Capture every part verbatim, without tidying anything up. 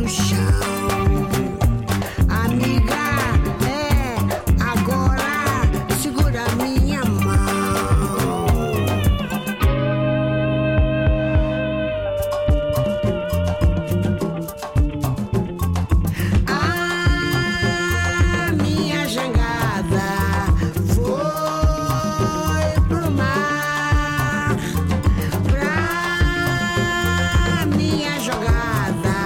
no chão. Amiga, é agora, segura minha mão. A minha jangada foi pro mar, pra minha jogada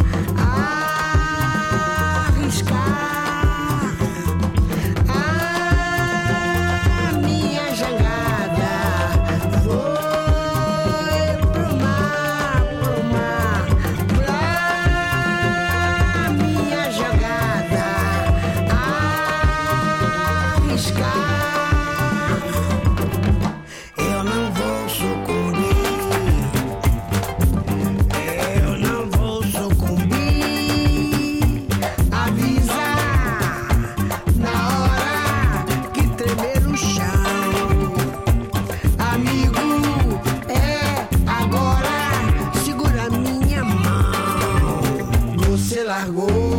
arriscar. A minha jangada foi pro mar, pro mar, pra minha jogada arriscar. Eu não vou sucumbir, eu não vou sucumbir. Avisa na hora que tremer o chão. Amigo, é agora, segura minha mão. Você largou